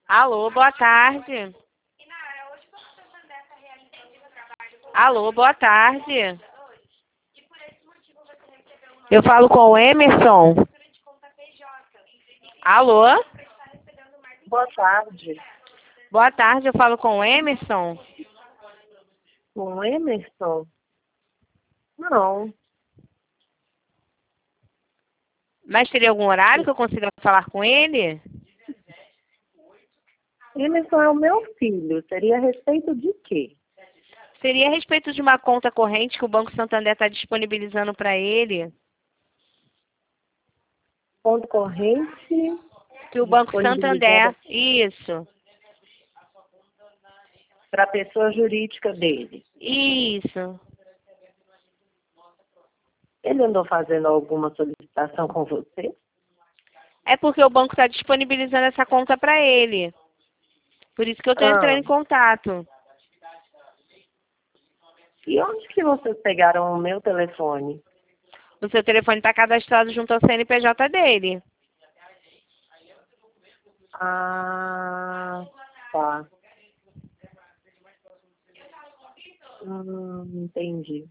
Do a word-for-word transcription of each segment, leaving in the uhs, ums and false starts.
Alô, boa tarde. Alô, boa tarde. Eu falo com o Emerson. Alô? Boa tarde. Boa tarde, eu falo com o Emerson. Com o Emerson? Não. Mas teria algum horário que eu consiga falar com ele? Emerson é o meu filho. Seria a respeito de quê? Seria a respeito de uma conta corrente que o Banco Santander está disponibilizando para ele. Ponto corrente. Que o Banco Disponibilizada Santander, isso, para a pessoa jurídica dele. isso. Ele andou fazendo alguma solicitação com você? É porque o banco está disponibilizando essa conta para ele. Por isso que eu estou entrando Ah, em contato. e onde que vocês pegaram o meu telefone? O seu telefone está cadastrado junto ao C N P J dele. Ah, tá. Hum, entendi.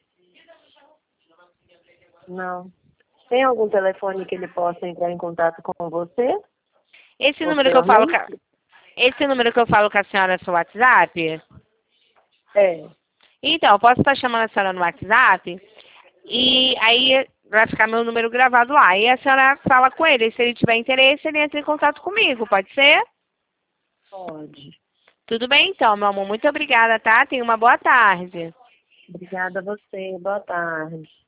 Não. Tem algum telefone que ele possa entrar em contato com você? Esse número que eu falo, ca- Posteriormente? esse número que eu falo com a senhora é seu WhatsApp? É. Então, eu posso estar chamando a senhora no WhatsApp e aí vai ficar meu número gravado lá. E a senhora fala com ele. Se ele tiver interesse, ele entra em contato comigo. Pode ser? Pode. Tudo bem, então, meu amor. Muito obrigada, tá? Tenha uma boa tarde. Obrigada a você. Boa tarde.